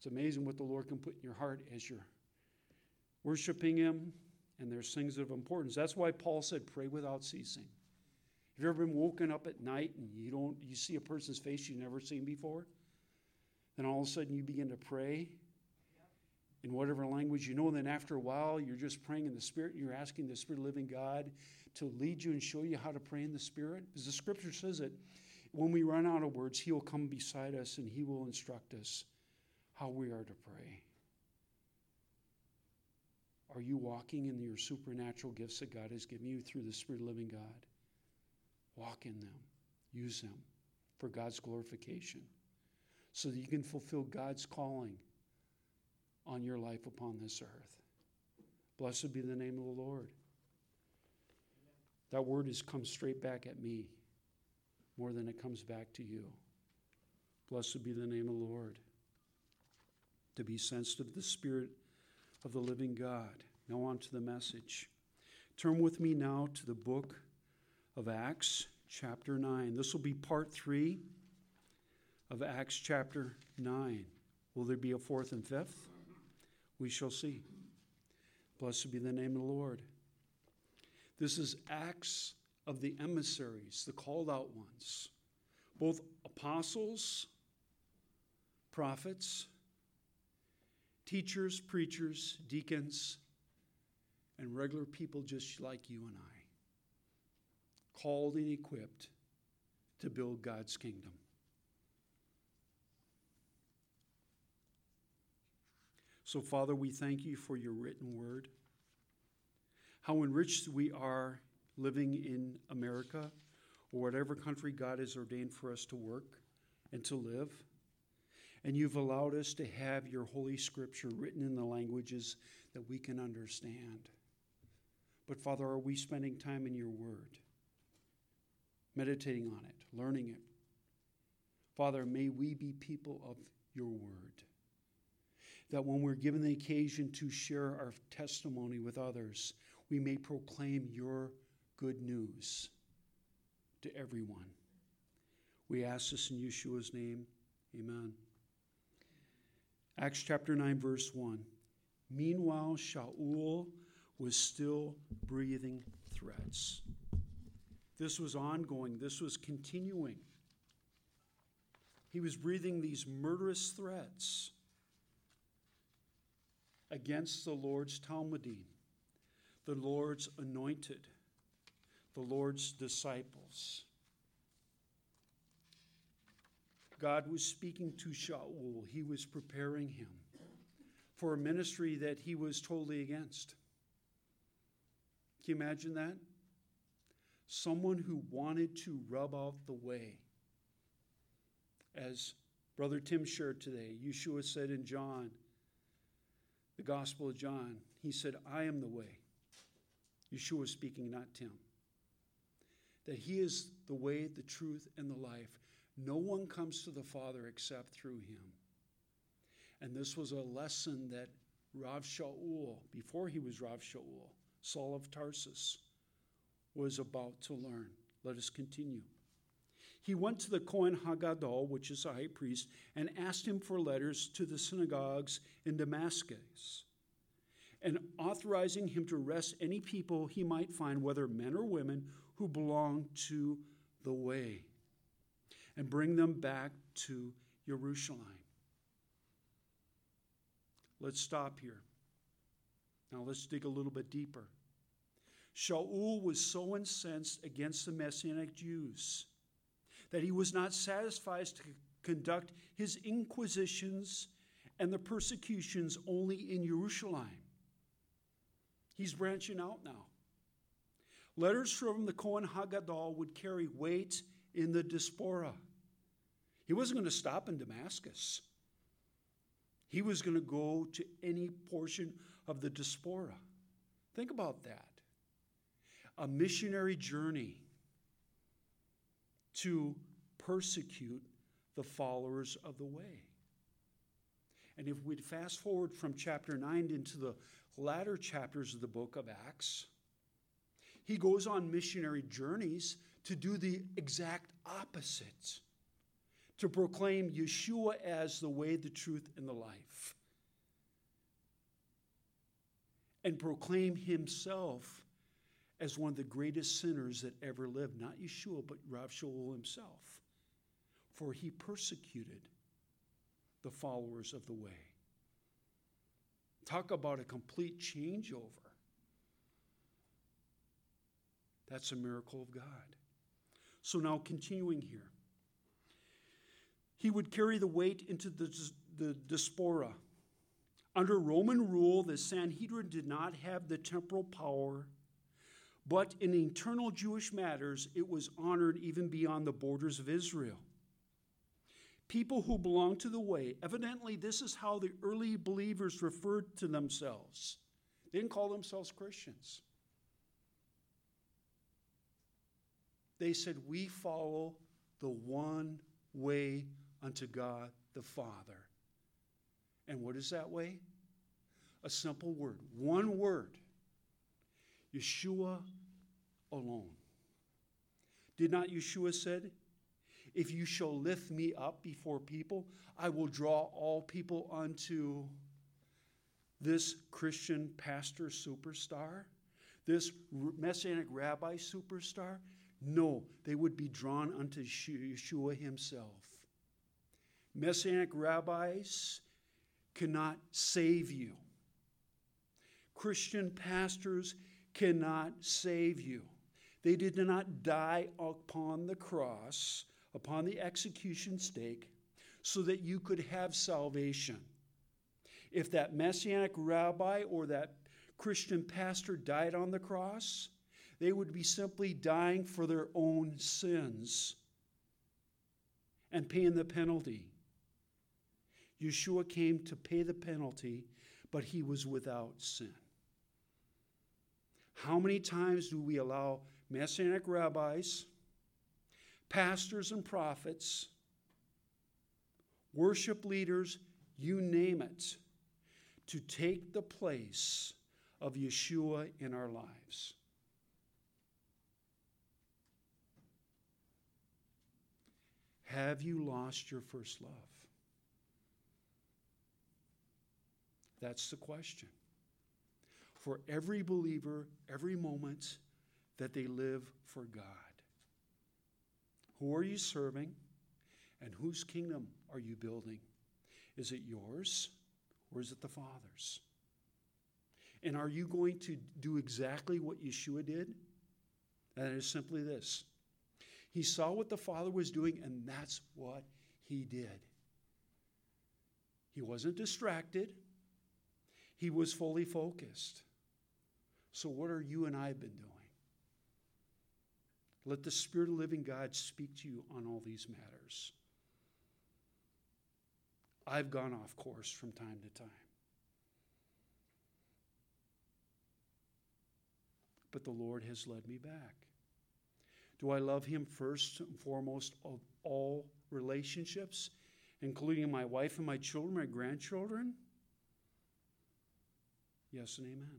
It's amazing what the Lord can put in your heart as you're worshiping Him, and there's things of importance. That's why Paul said, pray without ceasing. Have you ever been woken up at night and you see a person's face you've never seen before? Then all of a sudden you begin to pray in whatever language you know, and then after a while you're just praying in the Spirit, and you're asking the Spirit of the living God to lead you and show you how to pray in the Spirit. Because the Scripture says that when we run out of words, He will come beside us and He will instruct us how we are to pray. Are you walking in your supernatural gifts that God has given you through the Spirit of the living God? Walk in them. Use them for God's glorification so that you can fulfill God's calling on your life upon this earth. Blessed be the name of the Lord. That word has come straight back at me more than it comes back to you. Blessed be the name of the Lord. To be sensitive to the Spirit of the living God. Now on to the message. Turn with me now to the book of Acts chapter 9. This will be part 3 of Acts chapter 9. Will there be a fourth and fifth? We shall see. Blessed be the name of the Lord. This is Acts of the emissaries, the called out ones. Both apostles, prophets, teachers, preachers, deacons, and regular people just like you and I. Called and equipped to build God's kingdom. So, Father, we thank you for your written word. How enriched we are living in America or whatever country God has ordained for us to work and to live. And you've allowed us to have your Holy Scripture written in the languages that we can understand. But, Father, are we spending time in your word? Meditating on it, learning it. Father, may we be people of your word. That when we're given the occasion to share our testimony with others, we may proclaim your good news to everyone. We ask this in Yeshua's name. Amen. Acts chapter 9, verse 1. Meanwhile, Shaul was still breathing threats. This was ongoing. This was continuing. He was breathing these murderous threats against the Lord's Talmudim, the Lord's anointed, the Lord's disciples. God was speaking to Shaul. He was preparing him for a ministry that he was totally against. Can you imagine that? Someone who wanted to rub out the way. As Brother Tim shared today, Yeshua said in John, the Gospel of John, he said, I am the way. Yeshua speaking, not Tim. That he is the way, the truth, and the life. No one comes to the Father except through him. And this was a lesson that Rav Shaul, before he was Rav Shaul, Saul of Tarsus, was about to learn. Let us continue. He went to the Kohen Hagadol, which is a high priest, and asked him for letters to the synagogues in Damascus, and authorizing him to arrest any people he might find, whether men or women, who belonged to the way, and bring them back to Jerusalem. Let's stop here. Now let's dig a little bit deeper. Shaul was so incensed against the Messianic Jews that he was not satisfied to conduct his inquisitions and the persecutions only in Jerusalem. He's branching out now. Letters from the Kohen Hagadol would carry weight in the diaspora. He wasn't going to stop in Damascus. He was going to go to any portion of the diaspora. Think about that. A missionary journey to persecute the followers of the way. And if we'd fast forward from chapter 9 into the latter chapters of the book of Acts, he goes on missionary journeys to do the exact opposite. to proclaim Yeshua as the way, the truth, and the life. And proclaim himself as one of the greatest sinners that ever lived. Not Yeshua, but Rav Shaul himself. For he persecuted the followers of the way. Talk about a complete changeover. That's a miracle of God. So now continuing here. He would carry the weight into the diaspora. Under Roman rule, the Sanhedrin did not have the temporal power, but in internal Jewish matters, it was honored even beyond the borders of Israel. People who belonged to the way, evidently this is how the early believers referred to themselves. They didn't call themselves Christians. They said, we follow the one way unto God the Father. And what is that way? A simple word. One word. Yeshua alone. Did not Yeshua said, if you shall lift me up before people, I will draw all people unto this Christian pastor superstar, this Messianic rabbi superstar? No, they would be drawn unto Yeshua himself. Messianic rabbis cannot save you. Christian pastors cannot save you. They did not die upon the cross, upon the execution stake, so that you could have salvation. If that Messianic rabbi or that Christian pastor died on the cross, they would be simply dying for their own sins and paying the penalty. Yeshua came to pay the penalty, but he was without sin. How many times do we allow Messianic rabbis, pastors and prophets, worship leaders, you name it, to take the place of Yeshua in our lives? Have you lost your first love? That's the question. For every believer, every moment that they live for God. Who are you serving? And whose kingdom are you building? Is it yours or is it the Father's? And are you going to do exactly what Yeshua did? And it is simply this. He saw what the Father was doing, and that's what he did. He wasn't distracted. He was fully focused. So what are you and I been doing? Let the Spirit of the living God speak to you on all these matters. I've gone off course from time to time. But the Lord has led me back. Do I love him first and foremost of all relationships, including my wife and my children, my grandchildren? Yes and amen.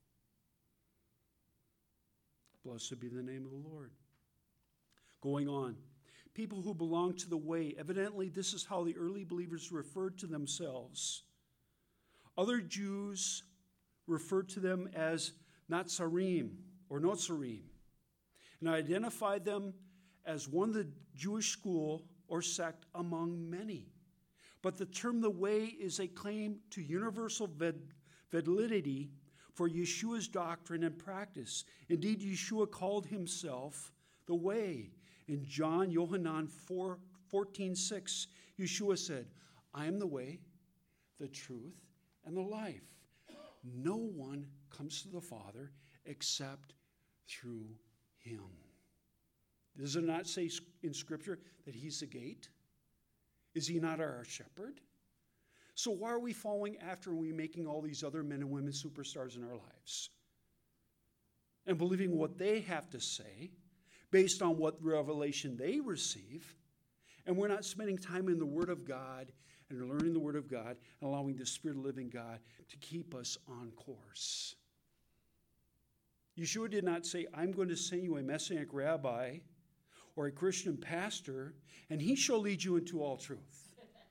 Blessed be the name of the Lord. Going on. People who belong to the way, evidently this is how the early believers referred to themselves. Other Jews referred to them as Natsarim or Notzarim, and identified them as one of the Jewish school or sect among many. But the term the way is a claim to universal validity for Yeshua's doctrine and practice. Indeed, Yeshua called himself the way. In John, Yohanan 14:6, Yeshua said, I am the way, the truth, and the life. No one comes to the Father except through him. Does it not say in Scripture that he's the gate? Is he not our shepherd? So why are we following after and we making all these other men and women superstars in our lives? And believing what they have to say based on what revelation they receive. And we're not spending time in the Word of God and learning the Word of God and allowing the Spirit of the living God to keep us on course. Yeshua did not say, I'm going to send you a Messianic rabbi or a Christian pastor, and he shall lead you into all truth.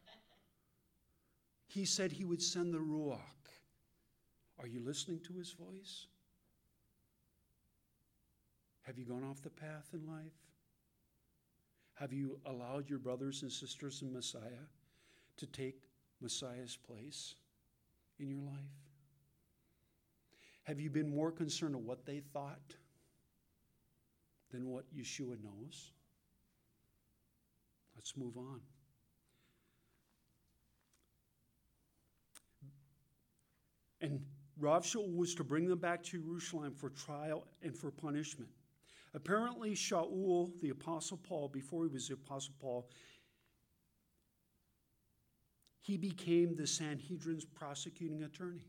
He said he would send the Ruach. Are you listening to his voice? Have you gone off the path in life? Have you allowed your brothers and sisters in Messiah to take Messiah's place in your life? Have you been more concerned with what they thought than what Yeshua knows? Let's move on. And Rav Shaul was to bring them back to Jerusalem for trial and for punishment. Apparently, Shaul, the Apostle Paul, before he was the Apostle Paul, he became the Sanhedrin's prosecuting attorney.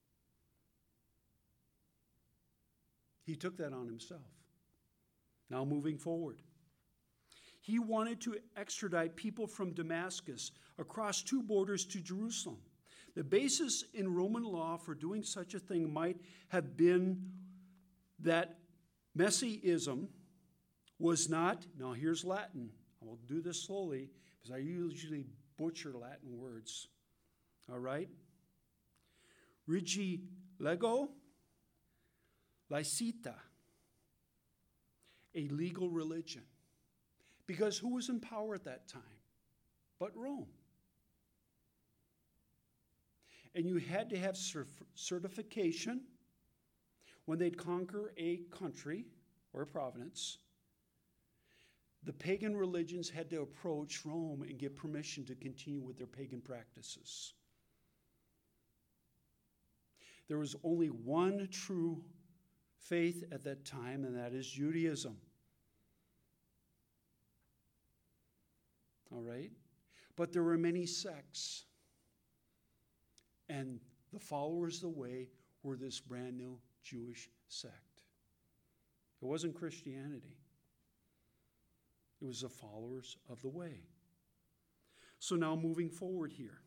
He took that on himself. Now moving forward. He wanted to extradite people from Damascus across two borders to Jerusalem. The basis in Roman law for doing such a thing might have been that Messianism was not, now here's Latin. I will do this slowly because I usually butcher Latin words. All right? Regi lego laicita, a legal religion. Because who was in power at that time? But Rome. And you had to have certification when they'd conquer a country or a province. The pagan religions had to approach Rome and get permission to continue with their pagan practices. There was only one true faith at that time, and that is Judaism. All right? But there were many sects. And the followers of the way were this brand new Jewish sect. It wasn't Christianity. It was the followers of the way. So now moving forward here.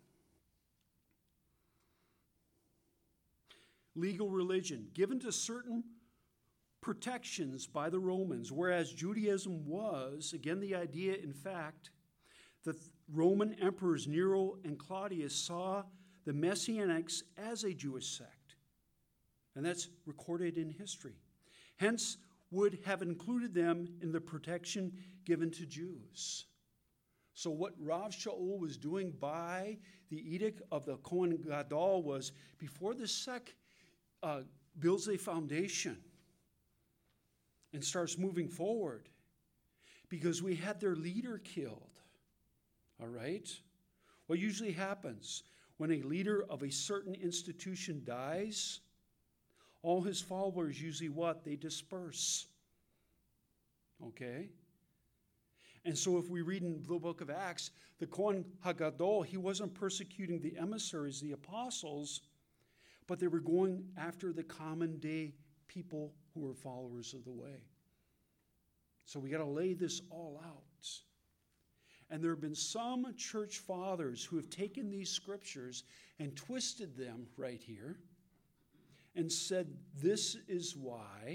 Legal religion, given to certain protections by the Romans, whereas Judaism was, again, the idea, in fact, that Roman emperors Nero and Claudius saw the Messianics as a Jewish sect. And that's recorded in history. Hence, would have included them in the protection given to Jews. So what Rav Shaul was doing by the edict of the Kohen Gadol was, before the sect builds a foundation and starts moving forward, because we had their leader killed. All right? What usually happens when a leader of a certain institution dies, all his followers usually what? They disperse. Okay? And so if we read in the book of Acts, the Kohen HaGadol, he wasn't persecuting the emissaries, the apostles, but they were going after the common day people who were followers of the way. So we got to lay this all out. And there have been some church fathers who have taken these scriptures and twisted them right here and said this is why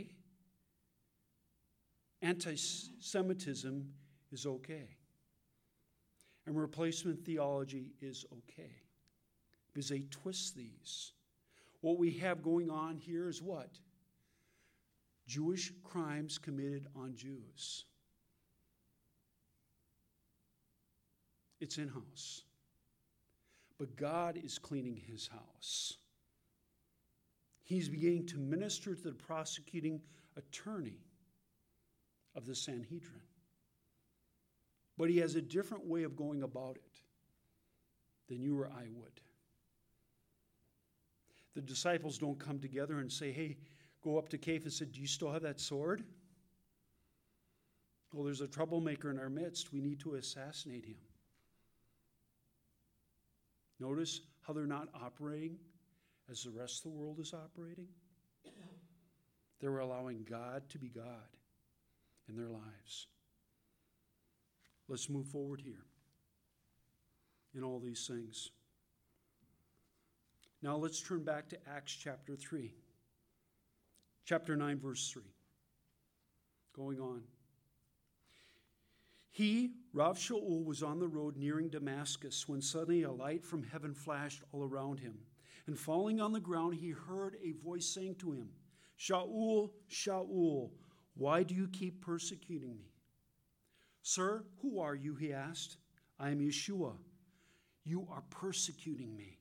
anti-Semitism is okay. And replacement theology is okay. Because they twist these. What we have going on here is what? Jewish crimes committed on Jews. It's in-house. But God is cleaning his house. He's beginning to minister to the prosecuting attorney of the Sanhedrin. But he has a different way of going about it than you or I would. The disciples don't come together and say, hey, go up to Caiaphas and say, do you still have that sword? Well, there's a troublemaker in our midst. We need to assassinate him. Notice how they're not operating as the rest of the world is operating. They were allowing God to be God in their lives. Let's move forward here in all these things. Now let's turn back to Acts chapter 3. Chapter 9, verse 3. Going on. Rav Shaul, was on the road nearing Damascus when suddenly a light from heaven flashed all around him. And falling on the ground, he heard a voice saying to him, Shaul, Shaul, why do you keep persecuting me? Sir, who are you? He asked. I am Yeshua. You are persecuting me.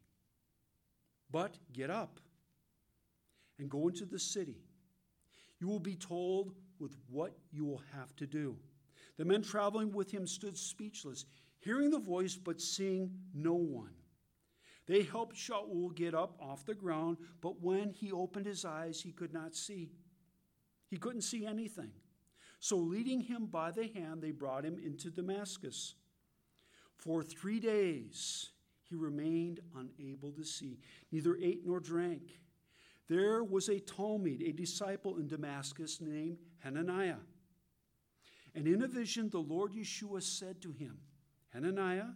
But get up and go into the city. You will be told with what you will have to do. The men traveling with him stood speechless, hearing the voice but seeing no one. They helped Shaul get up off the ground, but when he opened his eyes, he could not see. He couldn't see anything. So leading him by the hand, they brought him into Damascus. For 3 days he remained unable to see, neither ate nor drank. There was a Talmud, a disciple in Damascus named Hananiah. And in a vision, the Lord Yeshua said to him, Hananiah?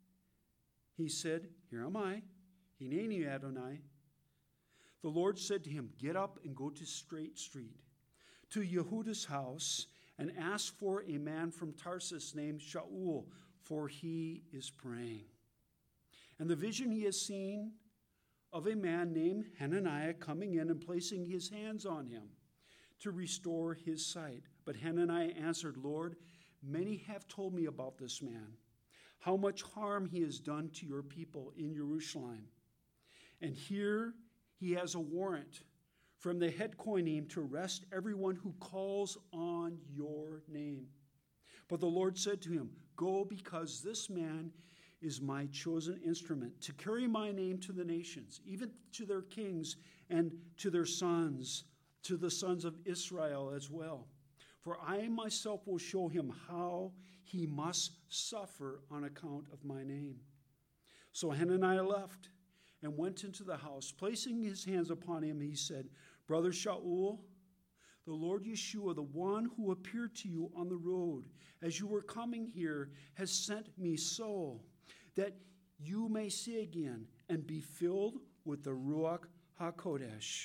He said, Here am I. Hineni Adonai. The Lord said to him, Get up and go to Straight Street, to Yehuda's house, and ask for a man from Tarsus named Shaul, for he is praying. And the vision he has seen of a man named Hananiah coming in and placing his hands on him to restore his sight. But Hananiah answered, Lord, many have told me about this man, how much harm he has done to your people in Jerusalem. And here he has a warrant from the head Kohanim to arrest everyone who calls on your name. But the Lord said to him, Go, because this man is my chosen instrument to carry my name to the nations, even to their kings and to their sons, to the sons of Israel as well. For I myself will show him how he must suffer on account of my name. So Hananiah left and went into the house. Placing his hands upon him, he said, Brother Shaul, the Lord Yeshua, the one who appeared to you on the road as you were coming here, has sent me so that you may see again and be filled with the Ruach HaKodesh.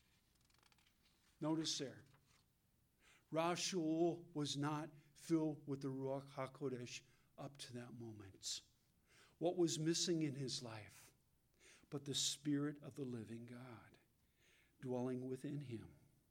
Notice there, Rav Shaul was not filled with the Ruach HaKodesh up to that moment. What was missing in his life? But the Spirit of the living God dwelling within him.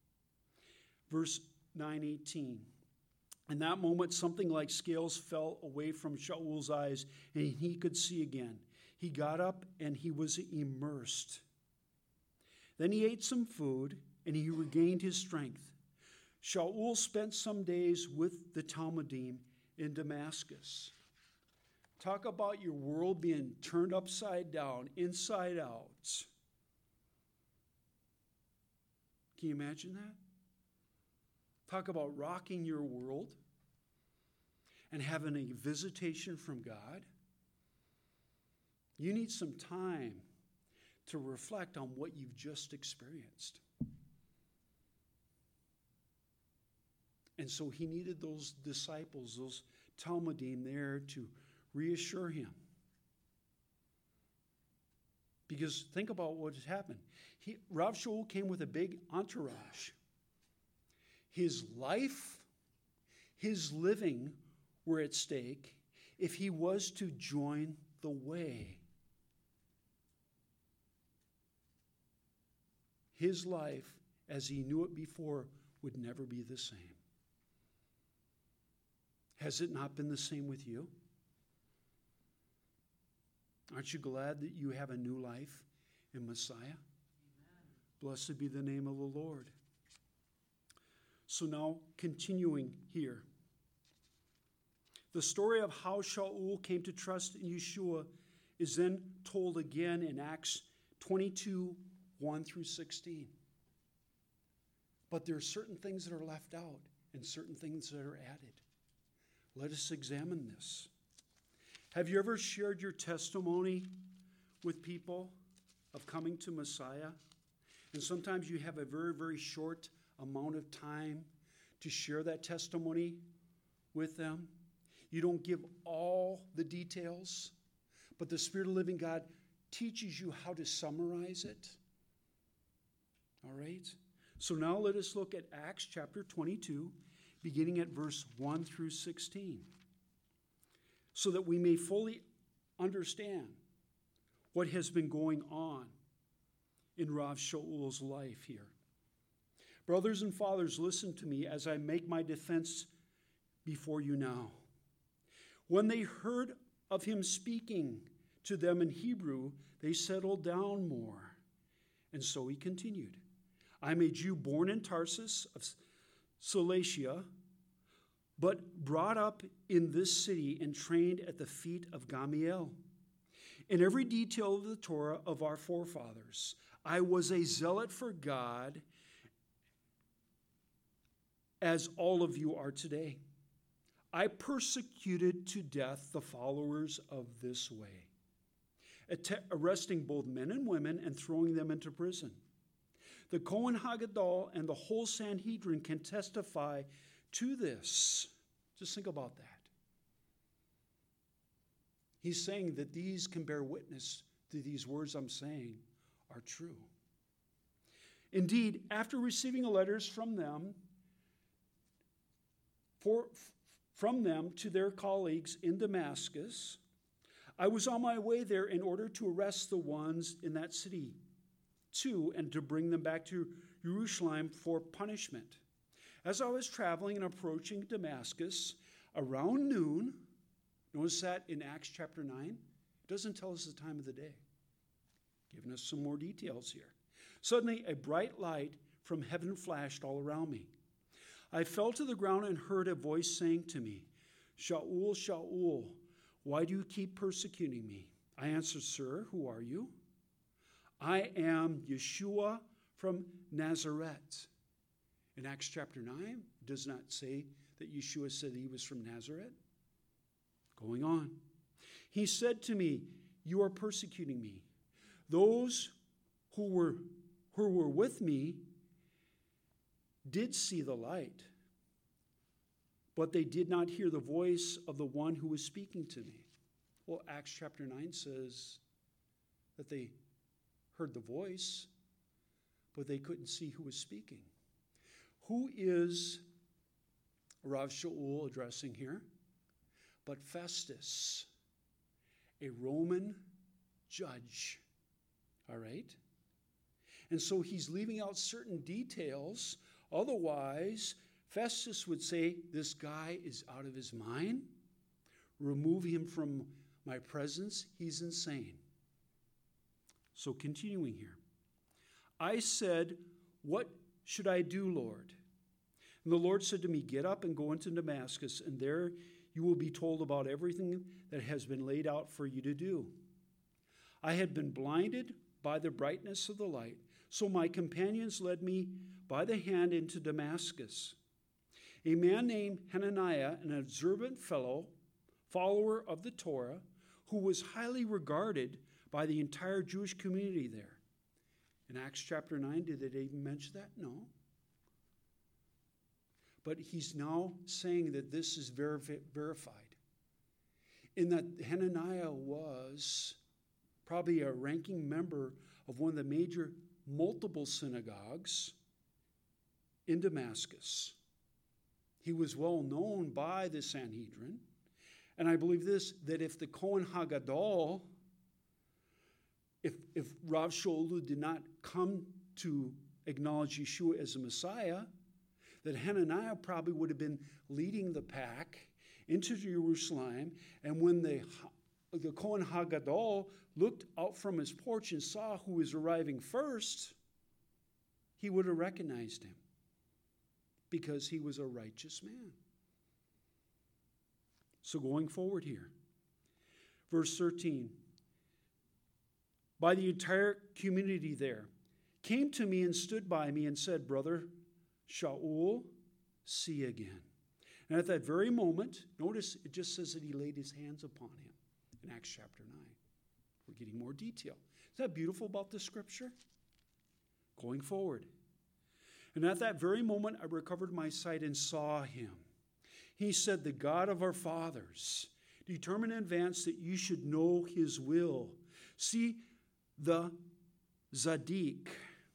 Verse 9:18. In that moment, something like scales fell away from Shaul's eyes, and he could see again. He got up, and he was immersed. Then he ate some food, and he regained his strength. Shaul spent some days with the Talmudim in Damascus. Talk about your world being turned upside down, inside out. Can you imagine that? Talk about rocking your world and having a visitation from God. You need some time to reflect on what you've just experienced. And so he needed those disciples, those Talmudim there to reassure him. Because think about what has happened. Rav Shaul came with a big entourage. His life, his living were at stake if he was to join the way. His life, as he knew it before, would never be the same. Has it not been the same with you? Aren't you glad that you have a new life in Messiah? Amen. Blessed be the name of the Lord. So now, continuing here. The story of how Shaul came to trust in Yeshua is then told again in Acts 22, 1 through 16. But there are certain things that are left out and certain things that are added. Let us examine this. Have you ever shared your testimony with people of coming to Messiah? And sometimes you have a very, very short amount of time to share that testimony with them. You don't give all the details, but the Spirit of the living God teaches you how to summarize it. All right? So now let us look at Acts chapter 22, beginning at verse 1 through 16. so that we may fully understand what has been going on in Rav Shaul's life here. Brothers and fathers, listen to me as I make my defense before you now. When they heard of him speaking to them in Hebrew, they settled down more. And so he continued. I'm a Jew born in Tarsus of Cilicia, but brought up in this city and trained at the feet of Gamaliel. In every detail of the Torah of our forefathers, I was a zealot for God, as all of you are today. I persecuted to death the followers of this way, arresting both men and women and throwing them into prison. The Kohen Hagadol and the whole Sanhedrin can testify to this. Just think about that. He's saying that these can bear witness to these words I'm saying are true. Indeed, after receiving letters from them to their colleagues in Damascus, I was on my way there in order to arrest the ones in that city too, and to bring them back to Jerusalem for punishment. As I was traveling and approaching Damascus around noon, notice that in Acts chapter 9, it doesn't tell us the time of the day, giving us some more details here. Suddenly, a bright light from heaven flashed all around me. I fell to the ground and heard a voice saying to me, Shaul, Shaul, why do you keep persecuting me? I answered, Sir, who are you? I am Yeshua from Nazareth. In Acts chapter 9, it does not say that Yeshua said he was from Nazareth. Going on. He said to me, you are persecuting me. Those who were with me did see the light, but they did not hear the voice of the one who was speaking to me. Well, Acts chapter 9 says that they heard the voice, but they couldn't see who was speaking. Who is Rav Shaul addressing here? But Festus, a Roman judge. All right? And so he's leaving out certain details. Otherwise, Festus would say, this guy is out of his mind. Remove him from my presence. He's insane. So continuing here. I said, what should I do, Lord? And the Lord said to me, get up and go into Damascus, and there you will be told about everything that has been laid out for you to do. I had been blinded by the brightness of the light, so my companions led me by the hand into Damascus. A man named Hananiah, an observant fellow, follower of the Torah, who was highly regarded by the entire Jewish community there. In Acts chapter 9, did it even mention that? No. But he's now saying that this is verified. In that Hananiah was probably a ranking member of one of the major multiple synagogues in Damascus. He was well known by the Sanhedrin. And I believe this, that if the Kohen Hagadol, if Rav Shaul did not come to acknowledge Yeshua as the Messiah, that Hananiah probably would have been leading the pack into Jerusalem. And when the Kohen Hagadol looked out from his porch and saw who was arriving first, he would have recognized him because he was a righteous man. So going forward here, verse 13. By the entire community there, came to me and stood by me and said, Brother Shaul, see again. And at that very moment, notice it just says that he laid his hands upon him in Acts chapter 9. We're getting more detail. Isn't that beautiful about this scripture? Going forward. And at that very moment, I recovered my sight and saw him. He said, the God of our fathers determined in advance that you should know his will. See the Zadik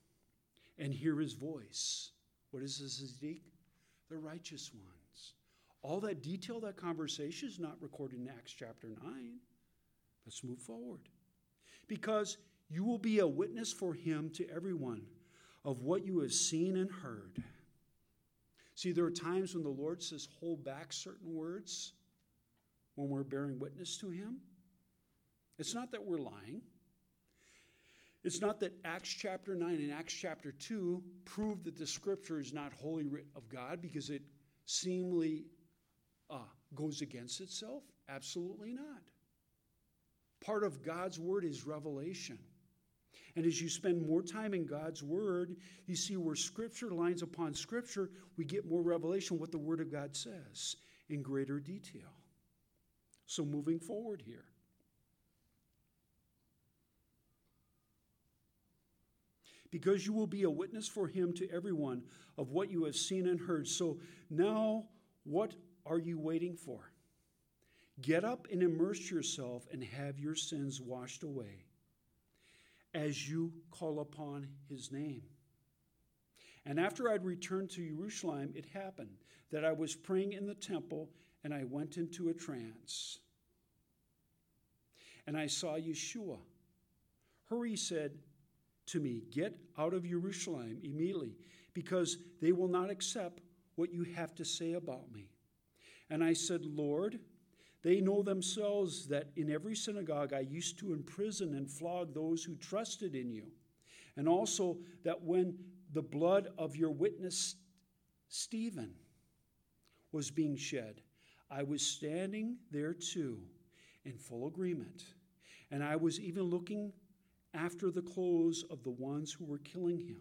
and hear his voice. What is the Zadik? The righteous ones. All that detail, that conversation is not recorded in Acts chapter 9. Let's move forward. Because you will be a witness for him to everyone of what you have seen and heard. See, there are times when the Lord says, hold back certain words when we're bearing witness to him. It's not that we're lying. It's not that Acts chapter 9 and Acts chapter 2 prove that the scripture is not wholly writ of God because it seemingly goes against itself. Absolutely not. Part of God's word is revelation. And as you spend more time in God's word, you see where scripture lines upon scripture, we get more revelation what the word of God says in greater detail. So moving forward here. Because you will be a witness for him to everyone of what you have seen and heard. So now, what are you waiting for? Get up and immerse yourself and have your sins washed away as you call upon his name. And after I'd returned to Jerusalem, it happened that I was praying in the temple and I went into a trance. And I saw Yeshua. He said to me, get out of Jerusalem immediately, because they will not accept what you have to say about me. And I said, Lord, they know themselves that in every synagogue I used to imprison and flog those who trusted in you. And also that when the blood of your witness Stephen was being shed, I was standing there too in full agreement. And I was even looking after the clothes of the ones who were killing him.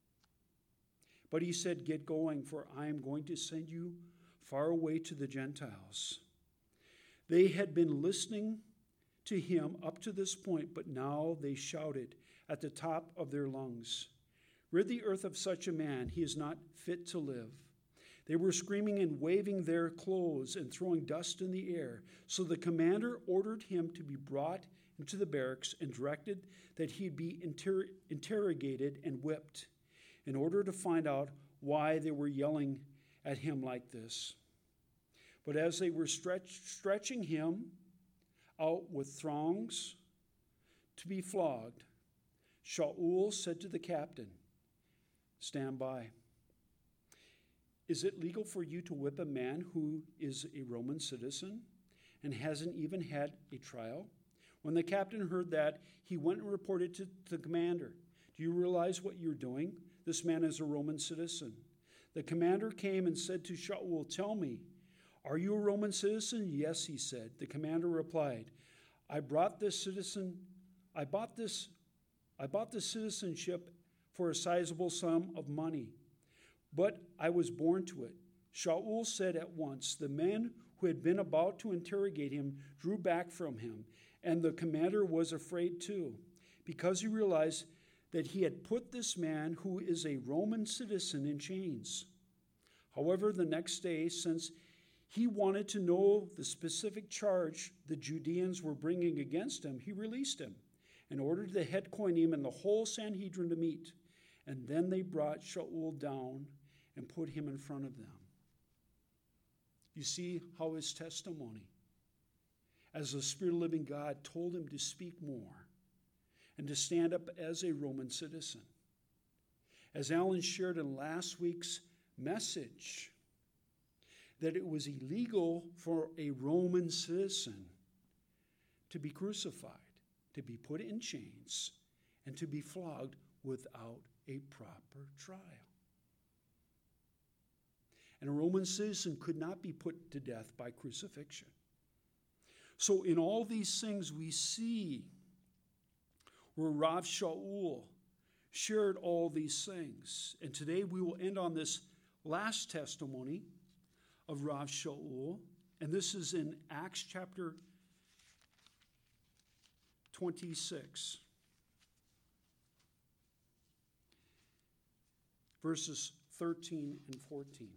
But he said, get going, for I am going to send you far away to the Gentiles. They had been listening to him up to this point, but now they shouted at the top of their lungs, rid the earth of such a man, he is not fit to live. They were screaming and waving their clothes and throwing dust in the air. So the commander ordered him to be brought into the barracks and directed that he be interrogated and whipped in order to find out why they were yelling at him like this. But as they were stretching him out with throngs to be flogged, Shaul said to the captain, stand by. Is it legal for you to whip a man who is a Roman citizen and hasn't even had a trial? When the captain heard that, he went and reported to the commander. Do you realize what you're doing? This man is a Roman citizen. The commander came and said to Shaul, tell me, are you a Roman citizen? Yes, he said. The commander replied, I bought this citizenship for a sizable sum of money, but I was born to it. Shaul said at once, the men who had been about to interrogate him drew back from him, and the commander was afraid too, because he realized that he had put this man who is a Roman citizen in chains. However, the next day, since he wanted to know the specific charge the Judeans were bringing against him, he released him and ordered the head kohanim and the whole Sanhedrin to meet. And then they brought Shaul down and put him in front of them. You see how his testimony, as the Spirit of the living God told him to speak more and to stand up as a Roman citizen. As Alan shared in last week's message, that it was illegal for a Roman citizen to be crucified, to be put in chains, and to be flogged without a proper trial. And a Roman citizen could not be put to death by crucifixion. So in all these things we see where Rav Shaul shared all these things. And today we will end on this last testimony of Rav Shaul, and this is in Acts chapter 26, verses 13 and 14.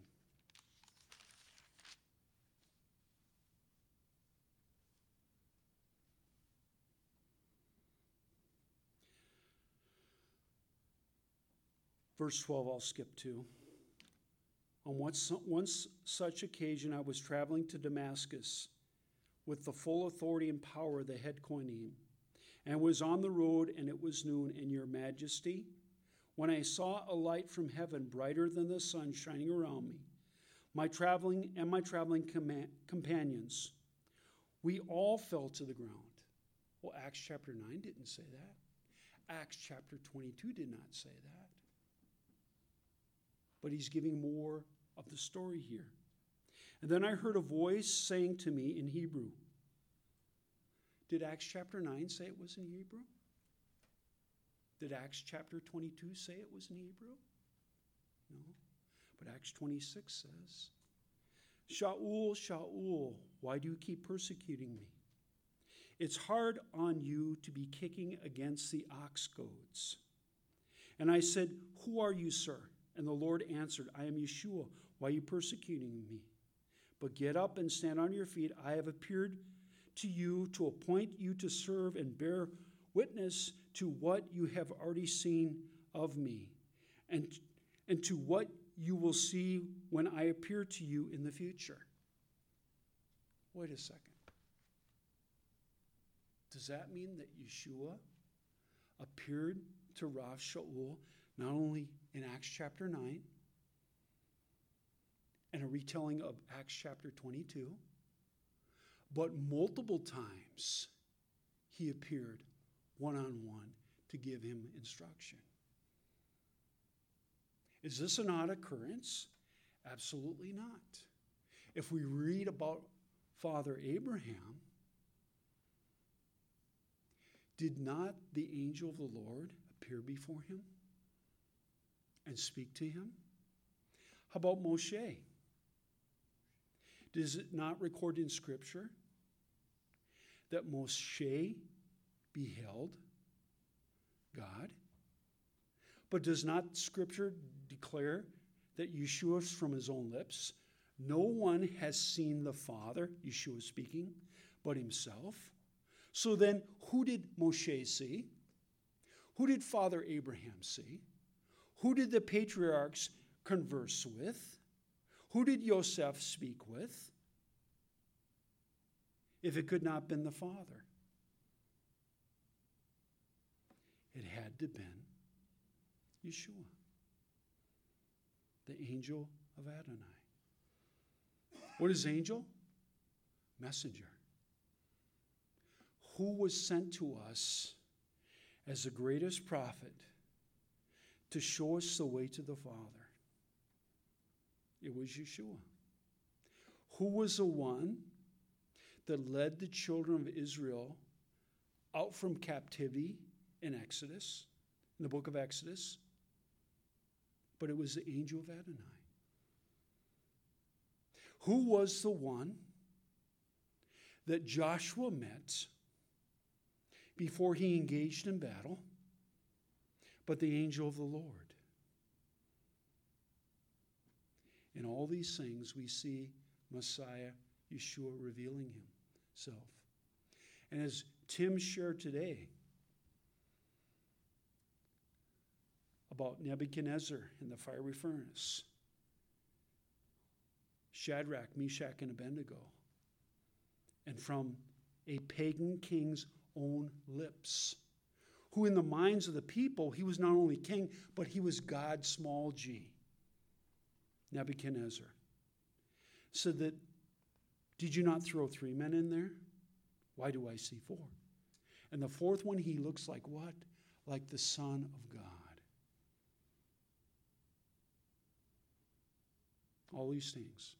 Verse 12, I'll skip to. On one such occasion, I was traveling to Damascus with the full authority and power of the head Kohanim, and was on the road, and it was noon. And your majesty, when I saw a light from heaven brighter than the sun shining around me, my traveling companions, we all fell to the ground. Well, Acts chapter 9 didn't say that. Acts chapter 22 did not say that. But he's giving more of the story here. And then I heard a voice saying to me in Hebrew. Did Acts chapter 9 say it was in Hebrew? Did Acts chapter 22 say it was in Hebrew? No. But Acts 26 says, Shaul, Shaul, why do you keep persecuting me? It's hard on you to be kicking against the ox goads. And I said, who are you, sir? And the Lord answered, I am Yeshua. Why are you persecuting me? But get up and stand on your feet. I have appeared to you to appoint you to serve and bear witness to what you have already seen of me, and to what you will see when I appear to you in the future. Wait a second. Does that mean that Yeshua appeared to Rav Shaul not only in Acts chapter 9 and a retelling of Acts chapter 22, but multiple times he appeared one-on-one to give him instruction? Is this an odd occurrence? Absolutely not. If we read about Father Abraham, did not the angel of the Lord appear before him and speak to him? How about Moshe? Does it not record in Scripture that Moshe beheld God? But does not Scripture declare that Yeshua from his own lips, no one has seen the Father, Yeshua speaking, but himself? So then, who did Moshe see? Who did Father Abraham see? Who did the patriarchs converse with? Who did Yosef speak with? If it could not have been the Father, it had to have been Yeshua, the angel of Adonai. What is angel? Messenger. Who was sent to us as the greatest prophet to show us the way to the Father? It was Yeshua. Who was the one that led the children of Israel out from captivity in Exodus, in the book of Exodus? But it was the angel of Adonai. Who was the one that Joshua met before he engaged in battle? But the angel of the Lord. In all these things, we see Messiah, Yeshua, revealing himself. And as Tim shared today about Nebuchadnezzar in the fiery furnace, Shadrach, Meshach, and Abednego, and from a pagan king's own lips, who in the minds of the people, he was not only king, but he was God, small g. Nebuchadnezzar said that, did you not throw 3 men in there? Why do I see 4? And the 4th one, he looks like what? Like the Son of God. All these things.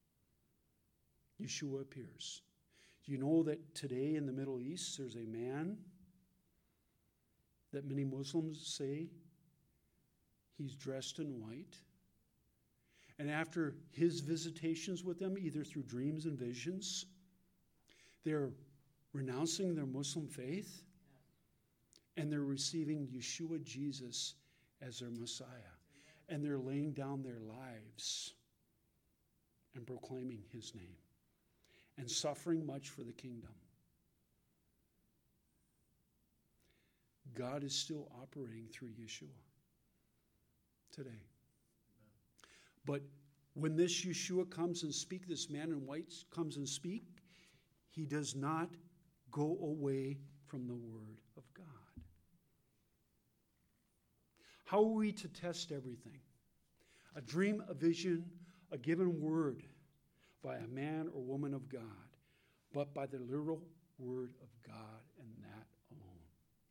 Yeshua appears. Do you know that today in the Middle East there's a man that many Muslims say he's dressed in white? And after his visitations with them, either through dreams and visions, they're renouncing their Muslim faith and they're receiving Yeshua Jesus as their Messiah. And they're laying down their lives and proclaiming his name and suffering much for the kingdom. God is still operating through Yeshua today. But When this Yeshua comes and speak, this man in white comes and speak, he does not go away from the Word of God. How are we to test everything? A dream, a vision, a given word by a man or woman of God, but by the literal Word of God and that